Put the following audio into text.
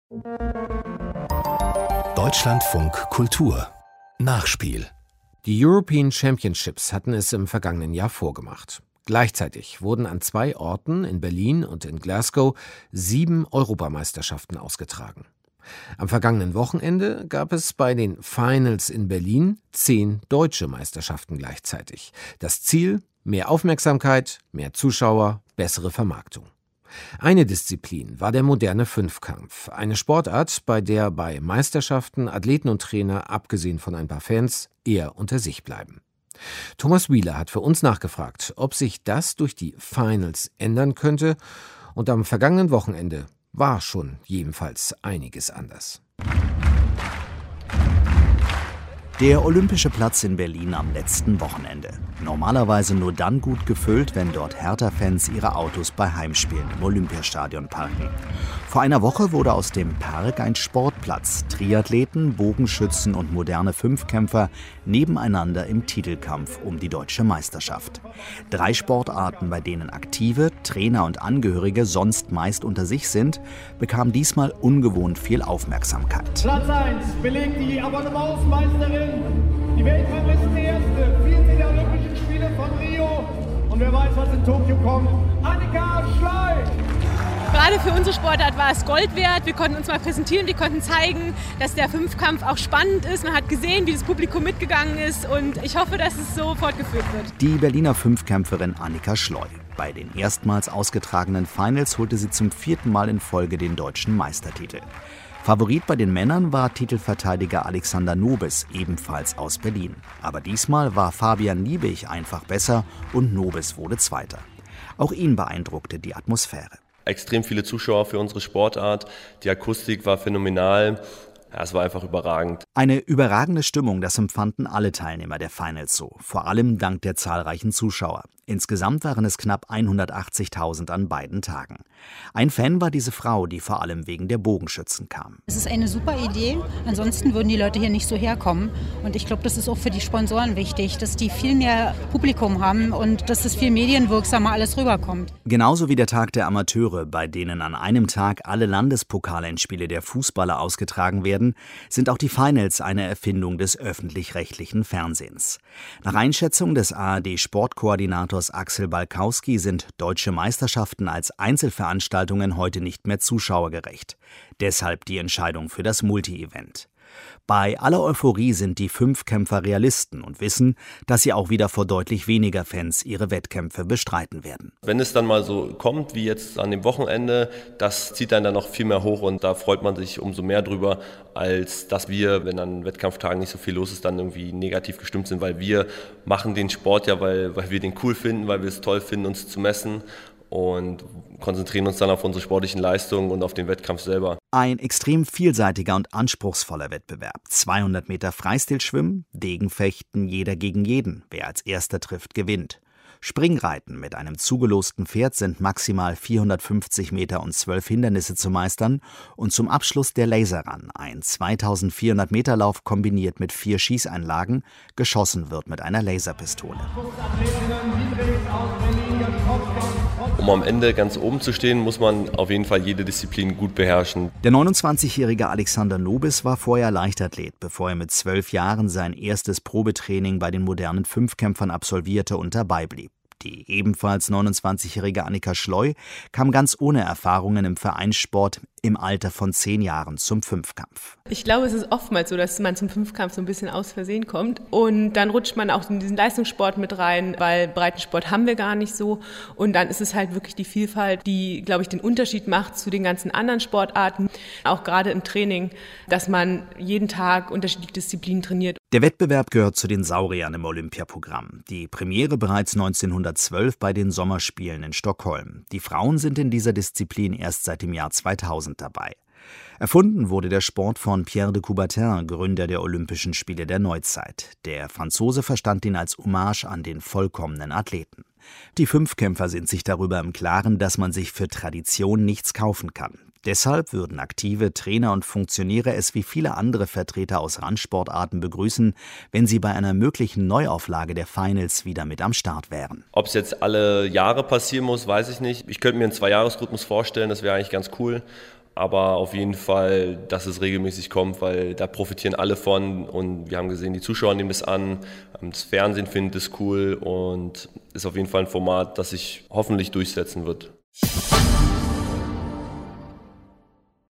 Deutschlandfunk Kultur Nachspiel. Die European Championships hatten es im vergangenen Jahr vorgemacht. Gleichzeitig wurden an 2 Orten, in Berlin und in Glasgow, 7 Europameisterschaften ausgetragen. Am vergangenen Wochenende gab es bei den Finals in Berlin 10 deutsche Meisterschaften gleichzeitig. Das Ziel: mehr Aufmerksamkeit, mehr Zuschauer, bessere Vermarktung. Eine Disziplin war der moderne Fünfkampf, eine Sportart, bei der bei Meisterschaften Athleten und Trainer, abgesehen von ein paar Fans, eher unter sich bleiben. Thomas Wieler hat für uns nachgefragt, ob sich das durch die Finals ändern könnte, und am vergangenen Wochenende war schon jedenfalls einiges anders. Der Olympische Platz in Berlin am letzten Wochenende. Normalerweise nur dann gut gefüllt, wenn dort Hertha-Fans ihre Autos bei Heimspielen im Olympiastadion parken. Vor einer Woche wurde aus dem Park ein Sportplatz. Triathleten, Bogenschützen und moderne Fünfkämpfer nebeneinander im Titelkampf um die deutsche Meisterschaft. 3 Sportarten, bei denen Aktive, Trainer und Angehörige sonst meist unter sich sind, bekamen diesmal ungewohnt viel Aufmerksamkeit. Platz 1 belegt die Abonnementsmeisterin, die Weltranglistenerste, 14 der Olympischen Spiele von Rio. Und wer weiß, was in Tokio kommt, Annika Schley. Gerade für unsere Sportart war es Gold wert. Wir konnten uns mal präsentieren, wir konnten zeigen, dass der Fünfkampf auch spannend ist. Man hat gesehen, wie das Publikum mitgegangen ist, und ich hoffe, dass es so fortgeführt wird. Die Berliner Fünfkämpferin Annika Schley. Bei den erstmals ausgetragenen Finals holte sie zum 4. Mal in Folge den deutschen Meistertitel. Favorit bei den Männern war Titelverteidiger Alexander Nobis, ebenfalls aus Berlin. Aber diesmal war Fabian Liebig einfach besser und Nobis wurde Zweiter. Auch ihn beeindruckte die Atmosphäre. Extrem viele Zuschauer für unsere Sportart, die Akustik war phänomenal. Ja, es war einfach überragend. Eine überragende Stimmung, das empfanden alle Teilnehmer der Finals so, vor allem dank der zahlreichen Zuschauer. Insgesamt waren es knapp 180.000 an beiden Tagen. Ein Fan war diese Frau, die vor allem wegen der Bogenschützen kam. Es ist eine super Idee, ansonsten würden die Leute hier nicht so herkommen. Und ich glaube, das ist auch für die Sponsoren wichtig, dass die viel mehr Publikum haben und dass es viel medienwirksamer alles rüberkommt. Genauso wie der Tag der Amateure, bei denen an einem Tag alle Landespokalendspiele der Fußballer ausgetragen werden, sind auch die Finals eine Erfindung des öffentlich-rechtlichen Fernsehens. Nach Einschätzung des ARD-Sportkoordinators Axel Balkowski sind deutsche Meisterschaften als Einzelveranstaltungen heute nicht mehr zuschauergerecht. Deshalb die Entscheidung für das Multi-Event. Bei aller Euphorie sind die Fünfkämpfer Realisten und wissen, dass sie auch wieder vor deutlich weniger Fans ihre Wettkämpfe bestreiten werden. Wenn es dann mal so kommt, wie jetzt an dem Wochenende, das zieht dann noch viel mehr hoch und da freut man sich umso mehr drüber, als dass wir, wenn an Wettkampftagen nicht so viel los ist, dann irgendwie negativ gestimmt sind, weil wir machen den Sport ja, weil wir den cool finden, weil wir es toll finden, uns zu messen. Und konzentrieren uns dann auf unsere sportlichen Leistungen und auf den Wettkampf selber. Ein extrem vielseitiger und anspruchsvoller Wettbewerb. 200 Meter Freistilschwimmen, Degenfechten, jeder gegen jeden. Wer als erster trifft, gewinnt. Springreiten mit einem zugelosten Pferd sind maximal 450 Meter und 12 Hindernisse zu meistern. Und zum Abschluss der Laserrun, ein 2400 Meter Lauf kombiniert mit 4 Schießeinlagen. Geschossen wird mit einer Laserpistole. Um am Ende ganz oben zu stehen, muss man auf jeden Fall jede Disziplin gut beherrschen. Der 29-jährige Alexander Nobis war vorher Leichtathlet, bevor er mit 12 Jahren sein erstes Probetraining bei den modernen Fünfkämpfern absolvierte und dabei blieb. Die ebenfalls 29-jährige Annika Schley kam ganz ohne Erfahrungen im Vereinssport im Alter von 10 Jahren zum Fünfkampf. Ich glaube, es ist oftmals so, dass man zum Fünfkampf so ein bisschen aus Versehen kommt und dann rutscht man auch in diesen Leistungssport mit rein, weil Breitensport haben wir gar nicht so, und dann ist es halt wirklich die Vielfalt, die, glaube ich, den Unterschied macht zu den ganzen anderen Sportarten, auch gerade im Training, dass man jeden Tag unterschiedliche Disziplinen trainiert. Der Wettbewerb gehört zu den Sauriern im Olympiaprogramm. Die Premiere bereits 1912 bei den Sommerspielen in Stockholm. Die Frauen sind in dieser Disziplin erst seit dem Jahr 2000 dabei. Erfunden wurde der Sport von Pierre de Coubertin, Gründer der Olympischen Spiele der Neuzeit. Der Franzose verstand ihn als Hommage an den vollkommenen Athleten. Die Fünfkämpfer sind sich darüber im Klaren, dass man sich für Tradition nichts kaufen kann. Deshalb würden aktive Trainer und Funktionäre es wie viele andere Vertreter aus Randsportarten begrüßen, wenn sie bei einer möglichen Neuauflage der Finals wieder mit am Start wären. Ob es jetzt alle Jahre passieren muss, weiß ich nicht. Ich könnte mir einen 2-Jahres-Rhythmus vorstellen, das wäre eigentlich ganz cool. Aber auf jeden Fall, dass es regelmäßig kommt, weil da profitieren alle von. Und wir haben gesehen, die Zuschauer nehmen das an, das Fernsehen findet es cool und ist auf jeden Fall ein Format, das sich hoffentlich durchsetzen wird.